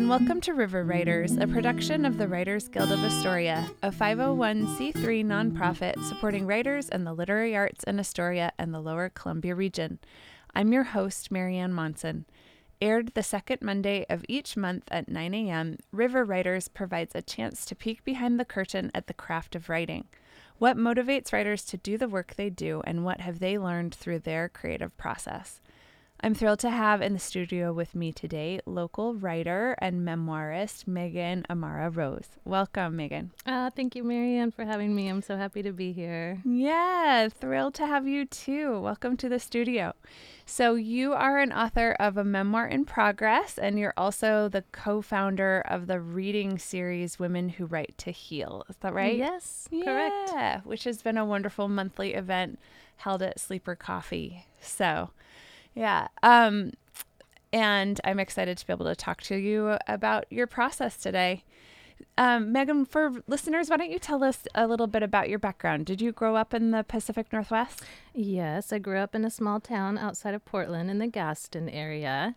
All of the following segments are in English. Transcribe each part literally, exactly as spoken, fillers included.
and welcome to River Writers, a production of the Writers Guild of Astoria, a five oh one c three nonprofit supporting writers and the literary arts in Astoria and the Lower Columbia region. I'm your host, Marianne Monson. Aired the second Monday of each month at nine a.m., River Writers provides a chance to peek behind the curtain at the craft of writing. What motivates writers to do the work they do, and what have they learned through their creative process? I'm thrilled to have in the studio with me today local writer and memoirist Megan Amara Rose. Welcome, Megan. Uh, thank you, Marianne, for having me. I'm so happy to be here. Yeah, thrilled to have you too. Welcome to the studio. So you are an author of a memoir in progress, and you're also the co-founder of the reading series Women Who Write to Heal. Is that right? Yes, yeah, correct. Which has been a wonderful monthly event held at Sleeper Coffee. So... Yeah. Um, and I'm excited to be able to talk to you about your process today. Um, Megan, for listeners, why don't you tell us a little bit about your background? Did you grow up in the Pacific Northwest? Yes, I grew up in a small town outside of Portland in the Gaston area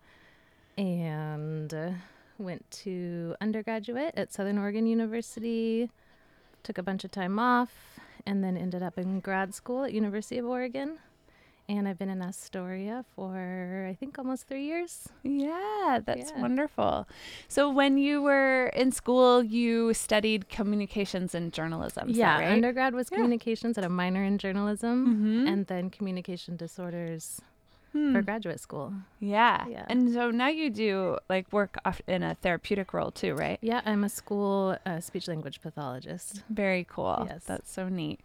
and uh, went to undergraduate at Southern Oregon University, took a bunch of time off, and then ended up in grad school at University of Oregon. And I've been in Astoria for, I think, almost three years. Yeah, that's Yeah. wonderful. So when you were in school, you studied communications and journalism. Is Yeah, that right? undergrad was Yeah. communications at a minor in journalism, Mm-hmm. and then communication disorders Hmm. for graduate school. Yeah. Yeah. And so now you do like work off in a therapeutic role too, right? Yeah, I'm a school uh, speech language pathologist. Very cool. Yes. That's so neat.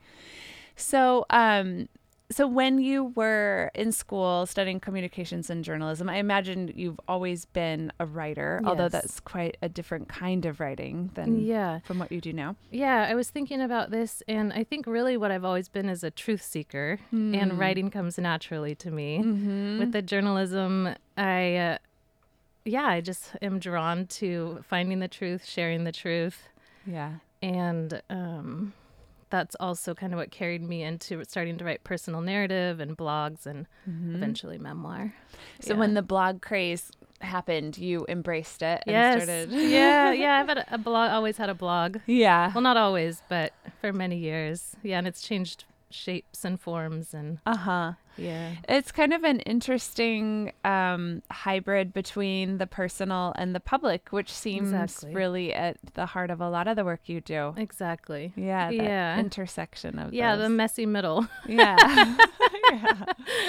So, um, so when you were in school studying communications and journalism, I imagine you've always been a writer, although Yes. that's quite a different kind of writing than Yeah. from what you do now. Yeah, I was thinking about this, and I think really what I've always been is a truth seeker, Hmm. and writing comes naturally to me. Mm-hmm. With the journalism, I, uh, yeah, I just am drawn to finding the truth, sharing the truth, Yeah. and um, that's also kind of what carried me into starting to write personal narrative and blogs and Mm-hmm. eventually memoir. So Yeah. when the blog craze happened, you embraced it and Yes. started. yeah, yeah, I've had a, a blog, always had a blog. Yeah. Well, not always, but for many years. Yeah, and it's changed shapes and forms and Uh-huh. yeah. It's kind of an interesting um, hybrid between the personal and the public, which seems Exactly. really at the heart of a lot of the work you do. Exactly. Yeah, that Yeah. intersection of Yeah, the those. messy middle. Yeah. Yeah.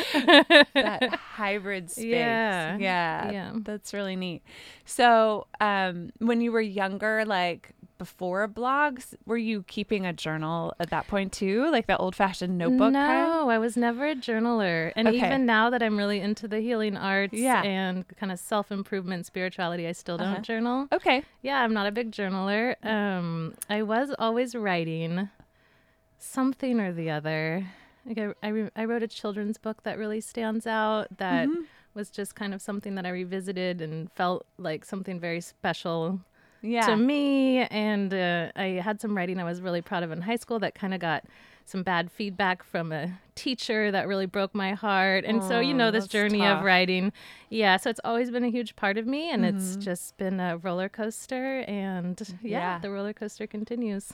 That hybrid space. Yeah. Yeah. Yeah. That's really neat. So um, when you were younger, like before blogs, were you keeping a journal at that point too? Like the old fashioned notebook no, kind? I was never a journaler. And Okay. even now that I'm really into the healing arts Yeah. and kind of self-improvement spirituality, I still don't Uh-huh. journal. Okay. Yeah, I'm not a big journaler. Um, I was always writing something or the other. Like I, I, re- I wrote a children's book that really stands out that Mhm. was just kind of something that I revisited and felt like something very special Yeah. to me. And uh, I had some writing I was really proud of in high school that kind of got some bad feedback from a teacher that really broke my heart. And so, you Oh, know, this that's journey tough. of writing. Yeah. So it's always been a huge part of me, and it's Mhm. just been a roller coaster. And yeah, Yeah. the roller coaster continues.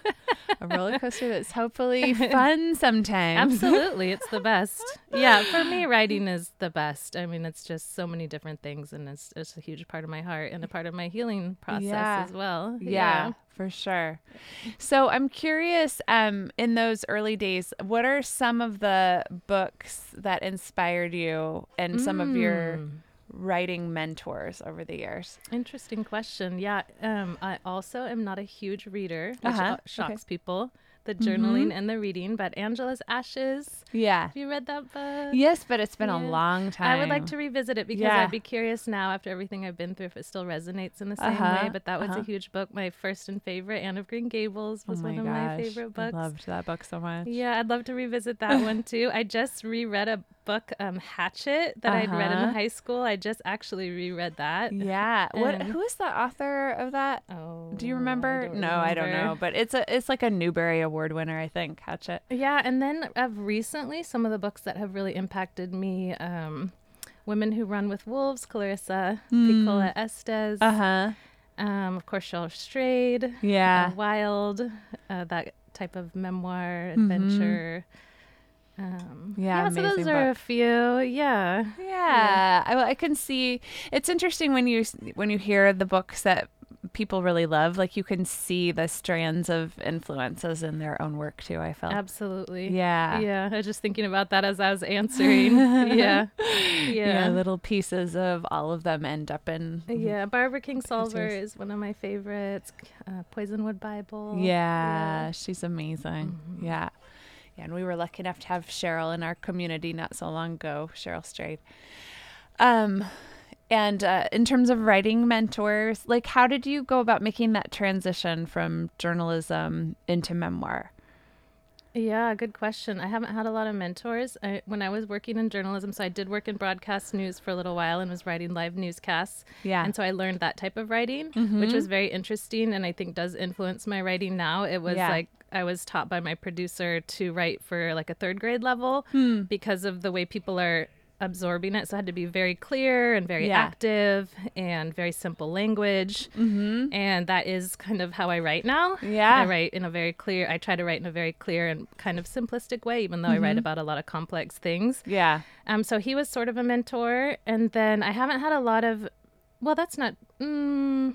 A roller coaster that's hopefully fun sometimes. Absolutely. It's the best. Yeah. For me, writing is the best. I mean, it's just so many different things, and it's, it's a huge part of my heart and a part of my healing process Yeah. as well. Yeah, for sure. So I'm curious, um, in those early days, what are some of the books that inspired you and some of your Mm. writing mentors over the years? Interesting question. Yeah. Um, I also am not a huge reader, which Uh-huh. uh, shocks Okay. people. The journaling Mhm. and the reading, but Angela's Ashes. Yeah. Have you read that book? Yes, but it's been a Yeah. long time. I would like to revisit it because Yeah. I'd be curious now after everything I've been through if it still resonates in the same Uh-huh, way. But that was uh-huh. a huge book. My first and favorite, Anne of Green Gables, Oh was my one of gosh, my favorite books. I loved that book so much. Yeah, I'd love to revisit that one too. I just reread a book, um, Hatchet, that I'd read in Uh-huh. high school. I just actually reread that. Yeah. What? And- Who is the author of that? Oh, Do you remember? I don't no, I don't remember. know. But it's a it's like a Newbery Award winner, I think. Hatchet. Yeah, and then of recently, some of the books that have really impacted me, um, Women Who Run with Wolves, Clarissa Hmm. Piccola Estes. Uh huh. Um, of course, Cheryl Strayed. Yeah. Uh, Wild, uh, that type of memoir, adventure. Um, Yeah, yeah, so those amazing are book. a few. Yeah. Yeah, I, I can see. It's interesting when you when you hear the books that people really love. Like you can see the strands of influences in their own work too. I felt. Absolutely. Yeah. Yeah. I was just thinking about that as I was answering. yeah. Yeah, Yeah. little pieces of all of them end up in. Yeah. Barbara Kingsolver Yours. is one of my favorites. Uh, Poisonwood Bible. Yeah, she's amazing. Mhm. Yeah. Yeah, and we were lucky enough to have Cheryl in our community not so long ago, Cheryl Strayed. Um, and uh, in terms of writing mentors, like how did you go about making that transition from journalism into memoir? Yeah, good question. I haven't had a lot of mentors. I, when I was working in journalism, so I did work in broadcast news for a little while and was writing live newscasts. Yeah. And so I learned that type of writing, Mhm. which was very interesting and I think does influence my writing now. It was Yeah. like I was taught by my producer to write for like a third grade level Hmm. because of the way people are absorbing it. So I had to be very clear and very Yeah. active and very simple language. Mm-hmm. And that is kind of how I write now. Yeah. I write in a very clear, I try to write in a very clear and kind of simplistic way, even though I write about a lot of complex things. Yeah. Um, so he was sort of a mentor. And then I haven't had a lot of, well, that's not, mm,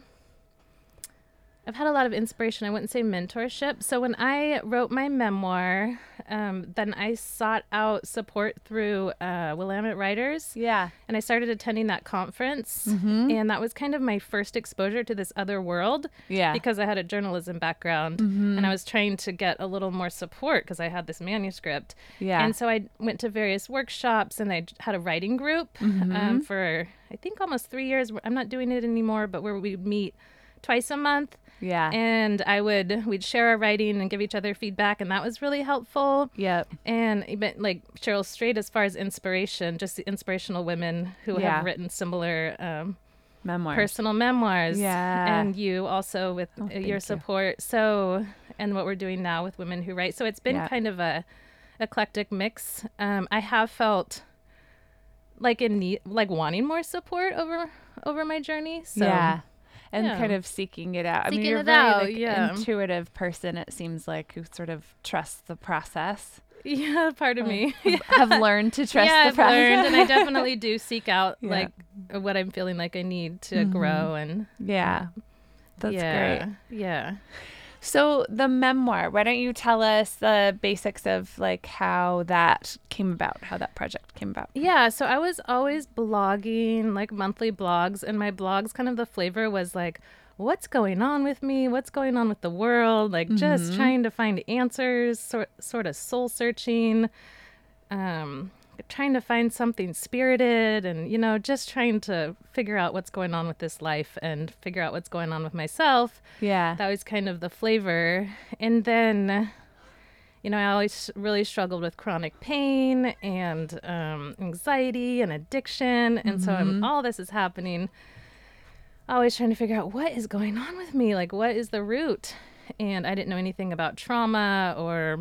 I've had a lot of inspiration. I wouldn't say mentorship. So when I wrote my memoir, um, then I sought out support through uh, Willamette Writers. Yeah. And I started attending that conference. Mhm. And that was kind of my first exposure to this other world Yeah. because I had a journalism background Mhm. and I was trying to get a little more support because I had this manuscript. Yeah. And so I went to various workshops and I j- had a writing group Mm-hmm. um, for, I think, almost three years. I'm not doing it anymore, but where we'd meet twice a month. Yeah. And I would, we'd share our writing and give each other feedback. And that was really helpful. Yep. And even like Cheryl Strayed, as far as inspiration, just the inspirational women who Yeah. have written similar um, Memoirs. personal memoirs. Yeah. And you also with Oh, uh, thank your you. support. So, and what we're doing now with Women Who Write. So it's been Yeah. kind of a eclectic mix. Um, I have felt like in need, like wanting more support over over my journey. So yeah. And yeah. kind of seeking it out. I mean, Seeking you're it very out, like, yeah. intuitive person, it seems like, who sort of trusts the process. yeah, part of me. Have learned to trust yeah, the I've process. learned, and I definitely do seek out Yeah. like what I'm feeling like I need to Mhm. grow and Yeah. That's yeah, great. Yeah. So the memoir, why don't you tell us the basics of like how that came about, how that project came about? Yeah, so I was always blogging, like monthly blogs, and my blogs kind of the flavor was like, what's going on with me? What's going on with the world? Like just Mhm. trying to find answers, sort sort of soul searching, um, trying to find something spirited, and you know, just trying to figure out what's going on with this life and figure out what's going on with myself. Yeah. That was kind of the flavor. And then, you know, I always really struggled with chronic pain and um, anxiety and addiction. And so I'm, all this is happening. Always trying to figure out what is going on with me. Like, what is the root? And I didn't know anything about trauma or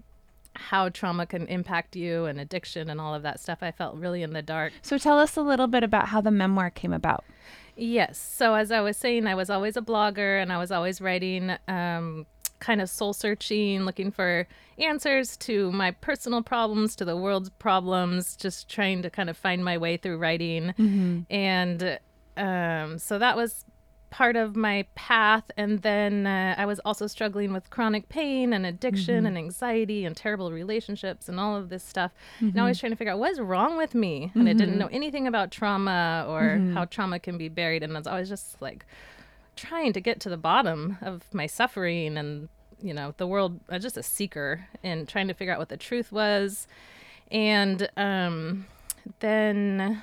how trauma can impact you and addiction and all of that stuff. I felt really in the dark. So tell us a little bit about how the memoir came about. Yes. So as I was saying, I was always a blogger and I was always writing, um, kind of soul searching, looking for answers to my personal problems, to the world's problems, just trying to kind of find my way through writing. Mm-hmm. And um, so that was part of my path. And then uh, I was also struggling with chronic pain and addiction Mm-hmm. and anxiety and terrible relationships and all of this stuff. Mm-hmm. And always trying to figure out what is wrong with me. And I didn't know anything about trauma or Mhm. how trauma can be buried. And I was always just like trying to get to the bottom of my suffering and, you know, the world. I was just a seeker and trying to figure out what the truth was. And um, then...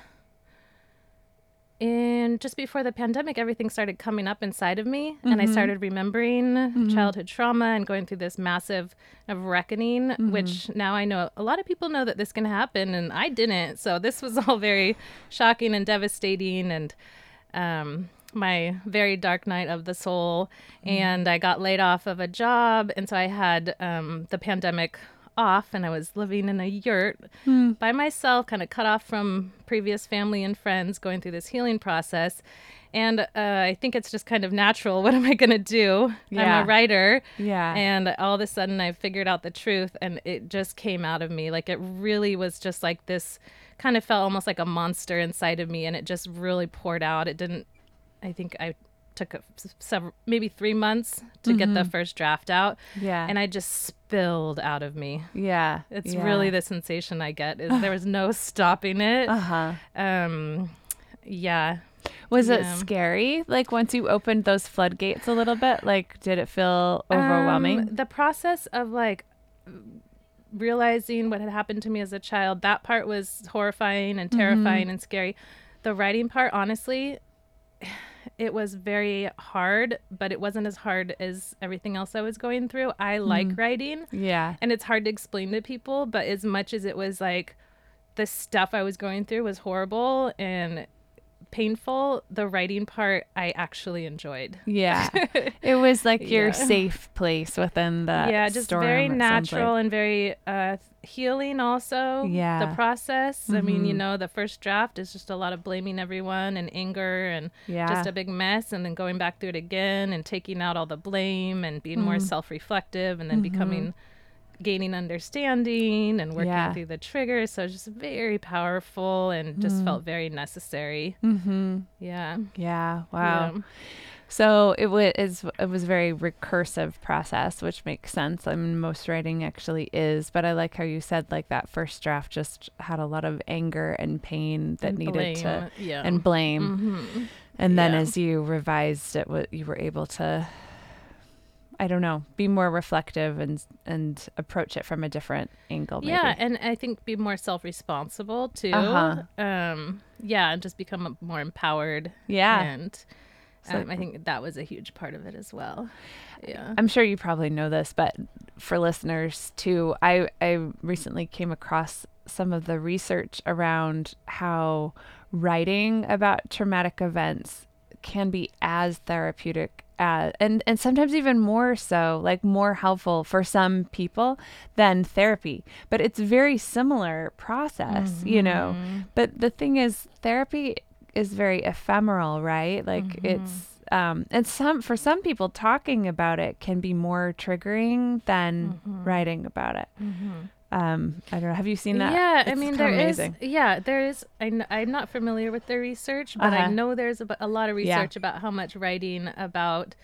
And just before the pandemic, everything started coming up inside of me, and I Mhm. started remembering Mhm. childhood trauma and going through this massive of reckoning, Mhm. which now I know a lot of people know that this can happen, and I didn't. So this was all very shocking and devastating, and um, my very dark night of the soul. And I got laid off of a job, and so I had um, the pandemic off, and I was living in a yurt Hmm. by myself, kind of cut off from previous family and friends, going through this healing process. And uh, I think it's just kind of natural. What am I going to do? Yeah. I'm a writer. Yeah. And all of a sudden I figured out the truth, and it just came out of me. Like, it really was just like this, kind of felt almost like a monster inside of me, and it just really poured out. It didn't, I think I took a, several, maybe three months to Mm-hmm. get the first draft out. Yeah. And I just spilled out of me. Yeah. It's yeah. really the sensation I get. Is there was no stopping it. Uh-huh. Um, yeah. Was Yeah. it scary? Like, once you opened those floodgates a little bit, like, did it feel overwhelming? Um, the process of like realizing what had happened to me as a child, that part was horrifying and terrifying Mm-hmm. and scary. The writing part, honestly, it was very hard, but it wasn't as hard as everything else I was going through. I like Mm-hmm. writing, yeah. and it's hard to explain to people, but as much as it was like the stuff I was going through was horrible and painful, the writing part I actually enjoyed. Yeah. It was like your Yeah. safe place within the Yeah, just storm, very it sounds natural like. and very uh, healing also. Yeah. The process. I mean, you Mhm. know, the first draft is just a lot of blaming everyone and anger and Yeah. just a big mess, and then going back through it again and taking out all the blame and being more Mhm. self-reflective, and then Mhm. becoming gaining understanding and working Yeah. through the triggers. So it's just very powerful and just Mm. felt very necessary. Mm-hmm. Yeah. Yeah. Wow. Yeah. So it was it was a very recursive process, which makes sense. I mean, most writing actually is, but I like how you said like that first draft just had a lot of anger and pain that And needed to blame. Yeah. and blame. Mhm. And then Yeah. as you revised it, what you were able to, I don't know, be more reflective and and approach it from a different angle. Maybe. Yeah, and I think be more self-responsible too. Uh-huh. Um, yeah, and just become a- more empowered. Yeah. And So- um, I think that was a huge part of it as well. Yeah. I'm sure you probably know this, but for listeners too, I, I recently came across some of the research around how writing about traumatic events can be as therapeutic as, and, and sometimes even more so, like more helpful for some people than therapy. But it's very similar process, you know. Mhm. But the thing is, therapy is very ephemeral, right? Like Mhm. it's um and some for some people talking about it can be more triggering than Mhm. writing about it. Mhm. Um I don't know. Have you seen that? Yeah, I It's mean, kinda there is. amazing. Yeah, there is. I kn- I'm not familiar with the research, but I Uh-huh. know there's a, b- a lot of Yeah. research about how much writing about.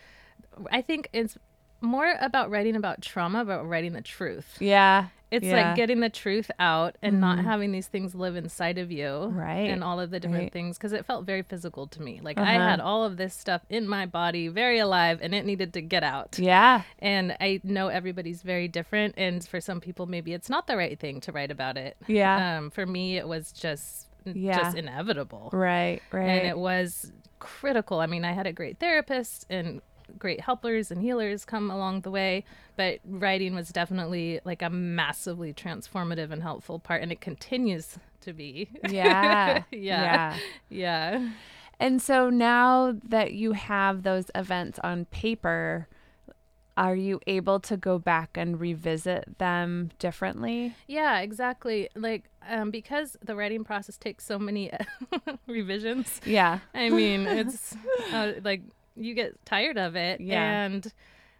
I think it's more about writing about trauma, but writing the truth. Yeah. It's yeah. like getting the truth out and not Mhm. having these things live inside of you. Right, And all of the different right. things. Because it felt very physical to me. Like I Uh-huh. had all of this stuff in my body, very alive, and it needed to get out. Yeah. And I know everybody's very different. And for some people, maybe it's not the right thing to write about it. Yeah. Um, for me, it was just, Yeah. just inevitable. Right, right. And it was critical. I mean, I had a great therapist and great helpers and healers come along the way, but writing was definitely like a massively transformative and helpful part, and it continues to be. yeah. Yeah. Yeah. Yeah. And so now that you have those events on paper, are you able to go back and revisit them differently? Yeah, exactly. Like, um, because the writing process takes so many revisions. Yeah. I mean, it's uh, like you get tired of it. Yeah. And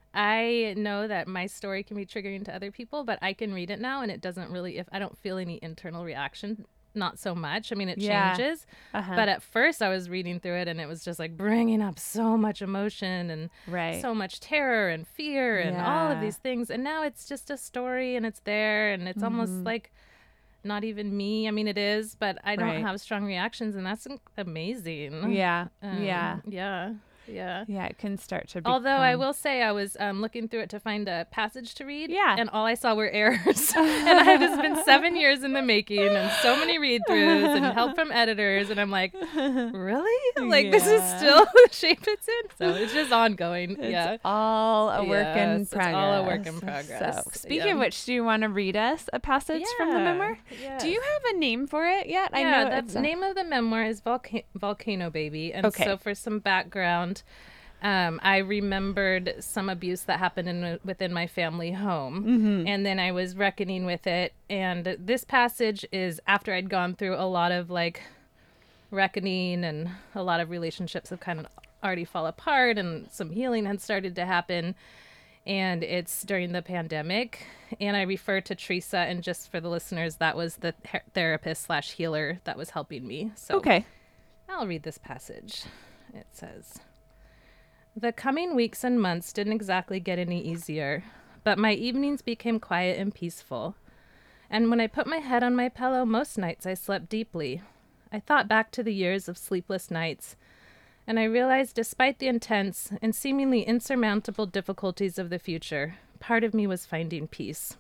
I know that my story can be triggering to other people, but I can read it now and it doesn't really, if I don't feel any internal reaction, not so much. I mean, it Yeah. changes. Uh-huh. But at first I was reading through it and it was just like bringing up so much emotion and right. so much terror and fear and all of Yeah. these things. And now it's just a story and it's there and it's almost Mhm. like not even me. I mean, it is, but I don't Right. have strong reactions, and that's in- amazing. Yeah. Um, yeah. Yeah. Yeah. Yeah. It can start to become. Although I will say I was um, looking through it to find a passage to read. Yeah. And all I saw were errors. And I, it's been seven years in the making and so many read throughs and help from editors. And I'm like, really? Like, this is Yeah. still the shape it's in? So it's just ongoing. It's yeah. all a work in Yes, it's progress. all a work in So, progress. speaking Yeah. of which, do you want to read us a passage from the Yeah, memoir? Do you have a name for it yet? I know yeah, it's the a- name of the memoir is Volca- Volcano Baby. And Okay. so for some background, um, I remembered some abuse that happened in, within my family home. Mm-hmm. And then I was reckoning with it. And this passage is after I'd gone through a lot of like reckoning, and a lot of relationships have kind of already fall apart, and some healing had started to happen. And it's during the pandemic. And I refer to Teresa, and just for the listeners, that was the th- therapist slash healer that was helping me. So Okay. I'll read this passage. It says, "The coming weeks and months didn't exactly get any easier, but my evenings became quiet and peaceful. And when I put my head on my pillow, most nights I slept deeply. I thought back to the years of sleepless nights, and I realized despite the intense and seemingly insurmountable difficulties of the future, part of me was finding peace.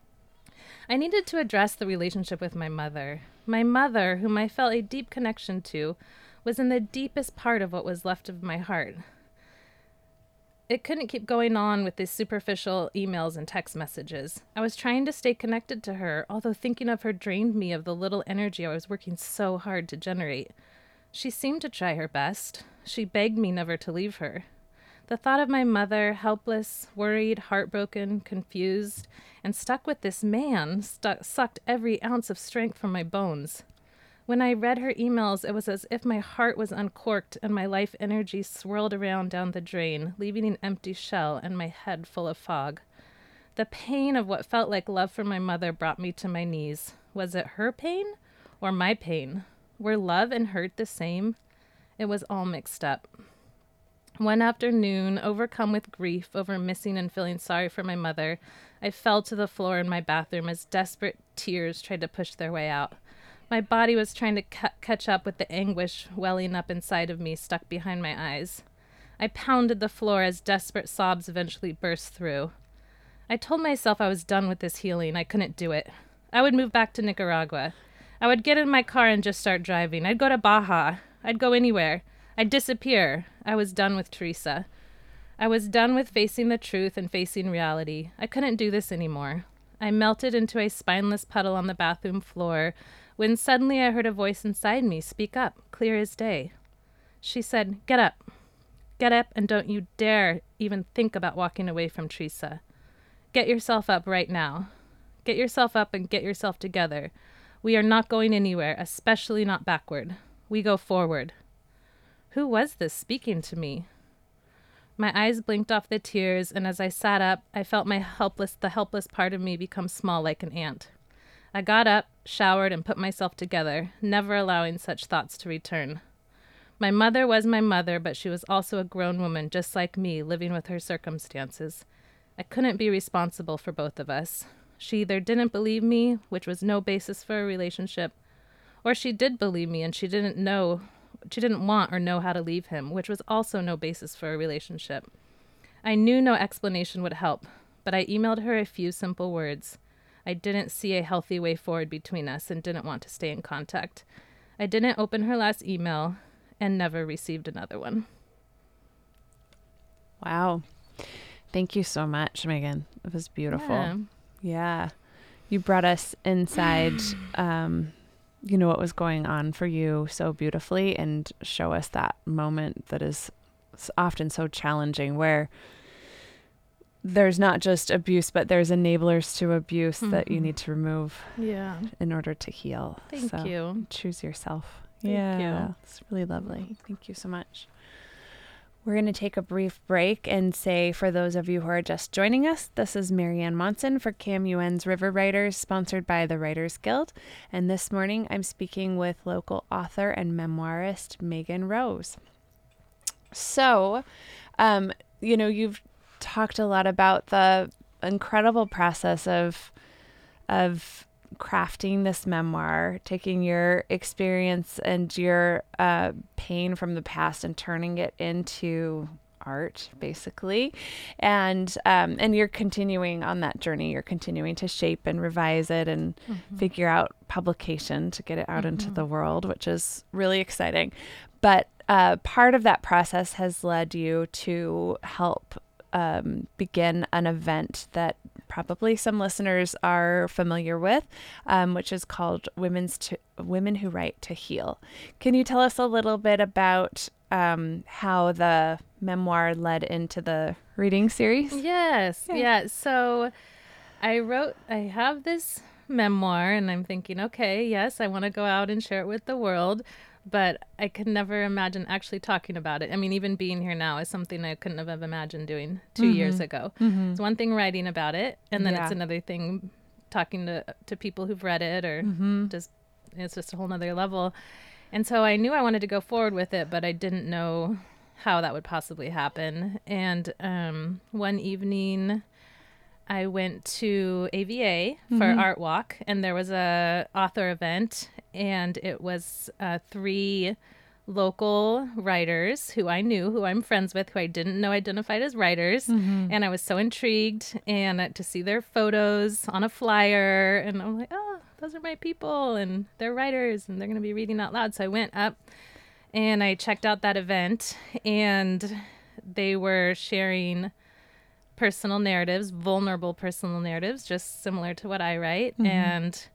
I needed to address the relationship with my mother. My mother, whom I felt a deep connection to, was in the deepest part of what was left of my heart. It couldn't keep going on with these superficial emails and text messages. I was trying to stay connected to her, although thinking of her drained me of the little energy I was working so hard to generate. She seemed to try her best. She begged me never to leave her. The thought of my mother, helpless, worried, heartbroken, confused, and stuck with this man, stu- sucked every ounce of strength from my bones. When I read her emails, it was as if my heart was uncorked and my life energy swirled around down the drain, leaving an empty shell and my head full of fog. The pain of what felt like love for my mother brought me to my knees. Was it her pain or my pain? Were love and hurt the same? It was all mixed up. One afternoon, overcome with grief over missing and feeling sorry for my mother, I fell to the floor in my bathroom as desperate tears tried to push their way out. My body was trying to cu- catch up with the anguish welling up inside of me, stuck behind my eyes. I pounded the floor as desperate sobs eventually burst through. I told myself I was done with this healing. I couldn't do it. I would move back to Nicaragua. I would get in my car and just start driving. I'd go to Baja. I'd go anywhere. I'd disappear. I was done with Teresa. I was done with facing the truth and facing reality. I couldn't do this anymore. I melted into a spineless puddle on the bathroom floor when suddenly I heard a voice inside me speak up, clear as day. She said, "Get up. Get up, and don't you dare even think about walking away from Teresa. Get yourself up right now. Get yourself up and get yourself together. We are not going anywhere, especially not backward. We go forward." Who was this speaking to me? My eyes blinked off the tears, and as I sat up, I felt my helpless, the helpless part of me become small like an ant. I got up, showered, and put myself together, never allowing such thoughts to return. My mother was my mother, but she was also a grown woman just like me, living with her circumstances. I couldn't be responsible for both of us. She either didn't believe me, which was no basis for a relationship, or she did believe me and she didn't know, she didn't want or know how to leave him, which was also no basis for a relationship. I knew no explanation would help, but I emailed her a few simple words. I didn't see a healthy way forward between us and didn't want to stay in contact. I didn't open her last email and never received another one. Wow. Thank you so much, Megan. It was beautiful. Yeah. Yeah. You brought us inside, um, you know, what was going on for you so beautifully, and show us that moment that is often so challenging, where there's not just abuse, but there's enablers to abuse mm-hmm. that you need to remove yeah. in order to heal. Thank so you. Choose yourself. Thank yeah. you. It's really lovely. Thank you so much. We're going to take a brief break and say, for those of you who are just joining us, this is Marianne Monson for C A M U N's River Writers, sponsored by the Writers Guild. And this morning I'm speaking with local author and memoirist Megan Rose. So, um, you know, you've talked a lot about the incredible process of of crafting this memoir, taking your experience and your uh, pain from the past and turning it into art, basically. And um, and you're continuing on that journey. You're continuing to shape and revise it and mm-hmm. figure out publication to get it out mm-hmm. into the world, which is really exciting. But uh, part of that process has led you to help Um, begin an event that probably some listeners are familiar with, um, which is called Women's to, Women Who Write to Heal. Can you tell us a little bit about um, how the memoir led into the reading series? Yes. Yeah. Yeah. So I wrote, I have this memoir and I'm thinking, okay, yes, I want to go out and share it with the world, but I could never imagine actually talking about it. I mean, even being here now is something I couldn't have imagined doing two Mm-hmm. years ago. Mm-hmm. It's one thing writing about it, and then Yeah. it's another thing talking to, to people who've read it, or Mm-hmm. just, it's just a whole nother level. And so I knew I wanted to go forward with it, but I didn't know how that would possibly happen. And um, one evening I went to A V A for Mhm. Art Walk, and there was a author event, and it was uh, three local writers who I knew, who I'm friends with, who I didn't know identified as writers. Mhm. And I was so intrigued, and uh, to see their photos on a flyer, and I'm like, oh, those are my people, and they're writers, and they're going to be reading out loud. So I went up and I checked out that event, and they were sharing personal narratives, vulnerable personal narratives, just similar to what I write. Mhm. And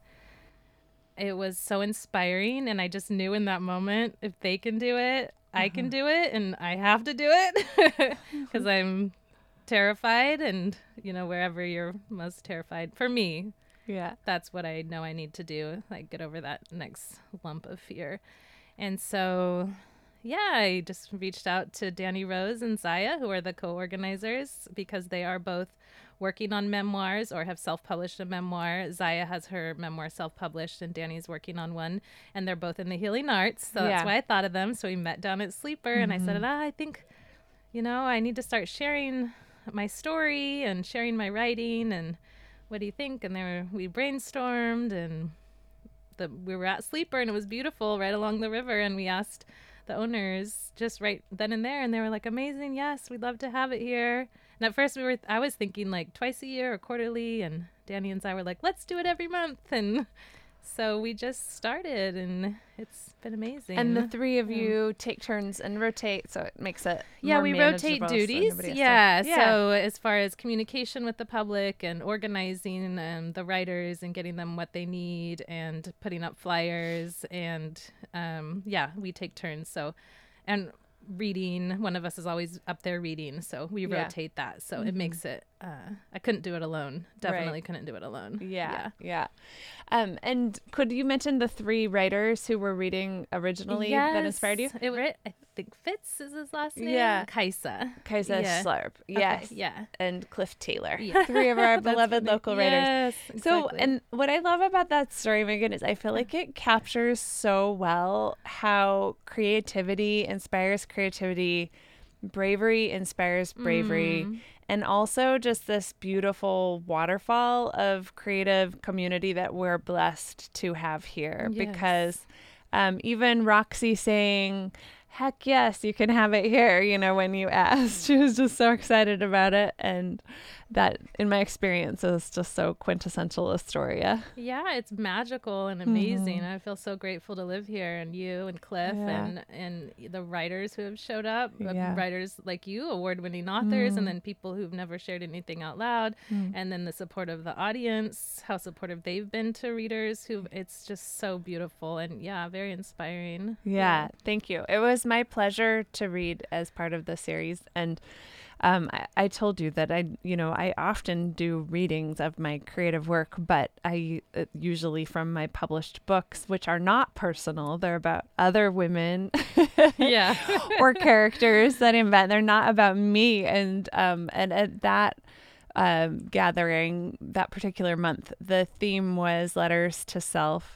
it was so inspiring. And I just knew in that moment, if they can do it, I can do it, and I have to do it because I'm terrified. And, you know, wherever you're most terrified, for me, Yeah. that's what I know I need to do, like get over that next lump of fear. And so, yeah, I just reached out to Danny Rose and Zaya, who are the co-organizers, because they are both working on memoirs or have self-published a memoir. Zaya has her memoir self-published, and Danny's working on one, and they're both in the healing arts. So Yeah. that's why I thought of them. So we met down at Sleeper, and I said, Mhm. ah, I think, you know, I need to start sharing my story and sharing my writing, and what do you think? And they were, we brainstormed, and the, we were at Sleeper, and it was beautiful right along the river, and we asked the owners just right then and there, and they were like, amazing, yes, we'd love to have it here. And at first we were, I was thinking like twice a year or quarterly, and Danny and I were like, let's do it every month. And so we just started, and it's been amazing. And the three of Yeah. you take turns and rotate, so it makes it Yeah, more we rotate manageable, so duties. nobody has to- Yeah, Yeah. so as far as communication with the public and organizing um, the writers and getting them what they need and putting up flyers, and um, yeah, we take turns. So, and reading, one of us is always up there reading, so we Yeah. rotate that. So Mhm. it makes it. Uh, I couldn't do it alone. Definitely Right. couldn't do it alone. Yeah, yeah. Um, and could you mention the three writers who were reading originally that inspired you? Yes, It, was- I think Fitz is his last name. Yeah. Kaisa. Kaisa Yeah. Slurp, Okay, yes, yeah. and Cliff Taylor, Yeah. three of our That's beloved funny. local writers. Yes, So, exactly. and what I love about that story, Megan, is I feel like it captures so well how creativity inspires creativity, bravery inspires bravery, Mm. and also just this beautiful waterfall of creative community that we're blessed to have here. Yes. Because um, even Roxy saying, heck yes, you can have it here, you know, when you asked, she was just so excited about it. And that, in my experience, is just so quintessential Astoria. Yeah, it's magical and amazing. Mhm. I feel so grateful to live here, and you and Cliff Yeah. and and the writers who have showed up, uh, Yeah. writers like you, award-winning authors, Mm. and then people who've never shared anything out loud, Mm. and then the support of the audience, how supportive they've been to readers who, it's just so beautiful and yeah, very inspiring. Yeah, thank you. It was my pleasure to read as part of the series. And um, I, I told you that I, you know, I often do readings of my creative work, but I uh, usually from my published books, which are not personal. They're about other women Yeah. or characters that invent. They're not about me. And um, and at that um, gathering, that particular month, the theme was letters to self.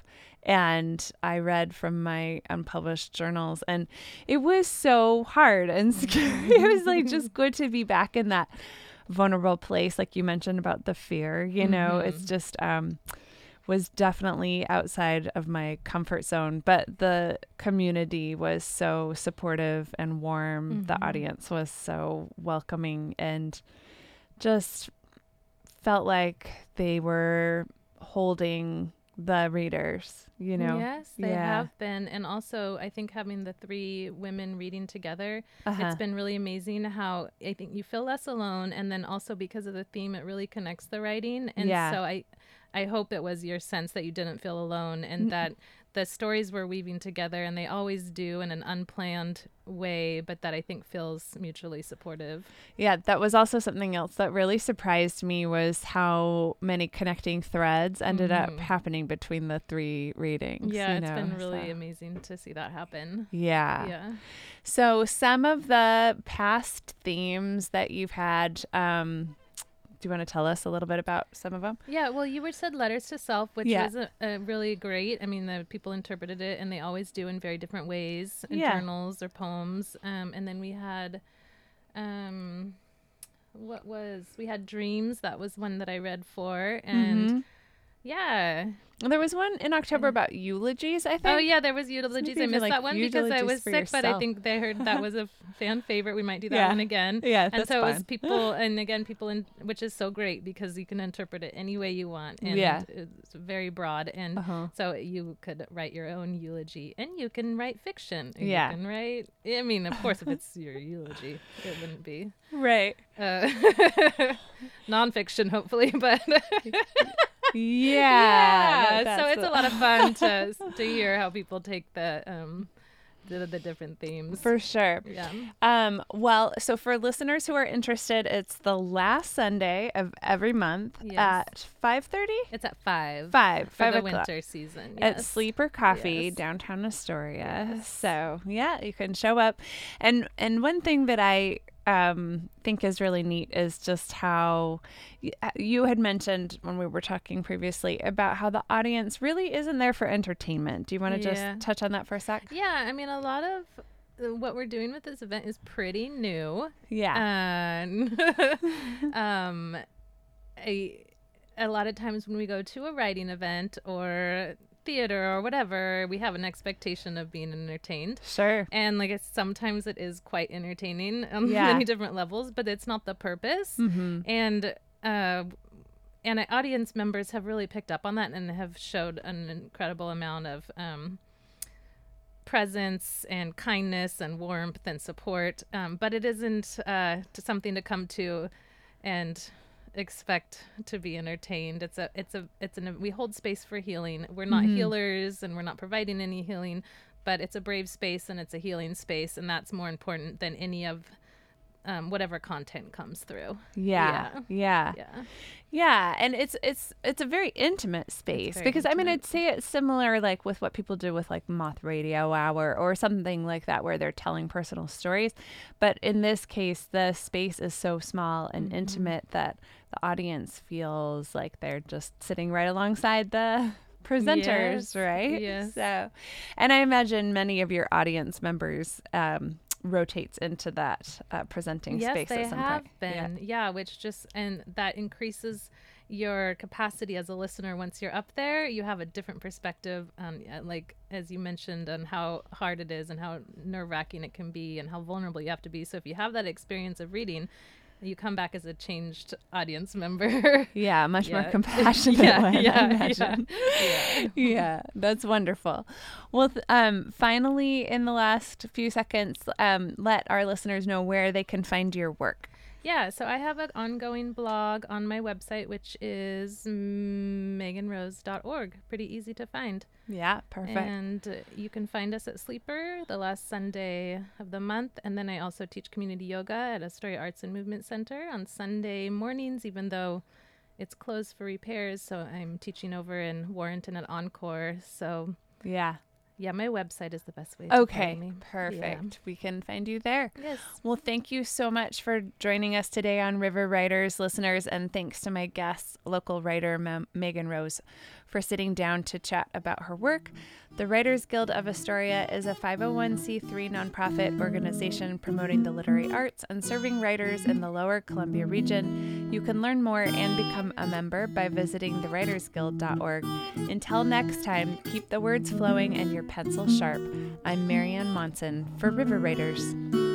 And I read from my unpublished journals, and it was so hard and scary. It was like just good to be back in that vulnerable place, like you mentioned about the fear, you know, Mhm. it's just um, was definitely outside of my comfort zone. But the community was so supportive and warm. The Mhm. audience was so welcoming and just felt like they were holding the readers, you know? Yes, they Yeah. have been. And also, I think having the three women reading together, Uh-huh. it's been really amazing how I think you feel less alone. And then also because of the theme, it really connects the writing. And Yeah. so I, I hope it was your sense that you didn't feel alone and that the stories were weaving together, and they always do in an unplanned way, but that I think feels mutually supportive. Yeah, that was also something else that really surprised me, was how many connecting threads ended Mhm. up happening between the three readings. Yeah, you it's know, been really so. amazing to see that happen. Yeah. Yeah. So some of the past themes that you've had, um, do you want to tell us a little bit about some of them? Yeah, well, you were said letters to self, which Yeah. was a, a really great. I mean, the people interpreted it, and they always do in very different ways, in Yeah. journals or poems. Um, and then we had, um, what was we had dreams. That was one that I read for, and Mhm. yeah. There was one in October about eulogies, I think. Oh yeah, there was eulogies. maybe I if you missed like that one because I eulogies was for sick, but I yourself. think they heard that was a f- fan favorite. We might do that Yeah. one again. Yeah, And that's so it was fun. people, and again, people, in, which is so great because you can interpret it any way you want, and Yeah. it's very broad, and Uh-huh. so you could write your own eulogy, and you can write fiction. And Yeah. you can write. I mean, of course, if it's your eulogy, it wouldn't be Right. uh, nonfiction, hopefully, but. Yeah. Yeah, so it's a lot of fun to to hear how people take the um the, the different themes. For sure. Yeah. Um, well, so for listeners who are interested, it's the last Sunday of every month Yes. at five thirty? It's at five. Five. For five the o'clock. winter season. At Yes. Sleeper Coffee, Yes. downtown Astoria. Yes. So yeah, you can show up. And and one thing that I um, think is really neat is just how y- you had mentioned when we were talking previously about how the audience really isn't there for entertainment. Do you want to Yeah. just touch on that for a sec? Yeah, I mean, a lot of uh, what we're doing with this event is pretty new. Yeah. And um, a, a lot of times when we go to a writing event or theater or whatever, we have an expectation of being entertained. Sure. And like it's sometimes it is quite entertaining on Yeah. many different levels, but it's not the purpose. Mm-hmm. And uh, and audience members have really picked up on that and have showed an incredible amount of um, presence and kindness and warmth and support. Um, but it isn't uh, to something to come to and expect to be entertained. It's a it's a it's an we hold space for healing. We're not Mhm. healers and we're not providing any healing, but it's a brave space and it's a healing space, and that's more important than any of um, whatever content comes through. Yeah. Yeah. Yeah. Yeah, and it's it's it's a very intimate space very because I mean intimate. I'd say it's similar like with what people do with like Moth Radio Hour or something like that where they're telling personal stories, but in this case the space is so small and Mhm. intimate that the audience feels like they're just sitting right alongside the presenters, Yes, right? yes. So, and I imagine many of your audience members um, rotates into that uh, presenting Yes, space they at some have point. Yeah. been. Yeah, which just and that increases your capacity as a listener. Once you're up there, you have a different perspective on, uh, like as you mentioned, on how hard it is and how nerve-wracking it can be and how vulnerable you have to be. So if you have that experience of reading, you come back as a changed audience member. Yeah, much more Yeah. compassionate Yeah, one, I yeah, imagine. yeah. Yeah, that's wonderful. Well, th- um, finally, in the last few seconds, um, let our listeners know where they can find your work. Yeah, so I have an ongoing blog on my website, which is megan rose dot org. Pretty easy to find. Yeah, perfect. And uh, you can find us at Sleeper the last Sunday of the month. And then I also teach community yoga at Astoria Arts and Movement Center on Sunday mornings, even though it's closed for repairs. So I'm teaching over in Warrenton at Encore. So yeah. yeah, my website is the best way to Okay, find me. perfect. We can find you there. Yes. Well, thank you so much for joining us today on River Writers, listeners, and thanks to my guest, local writer M- Megan Rose, for sitting down to chat about her work. The Writers Guild of Astoria is a five oh one c three nonprofit organization promoting the literary arts and serving writers in the Lower Columbia region. You can learn more and become a member by visiting the writers guild dot org. Until next time, keep the words flowing and your pencil sharp. I'm Marianne Monson for River Writers.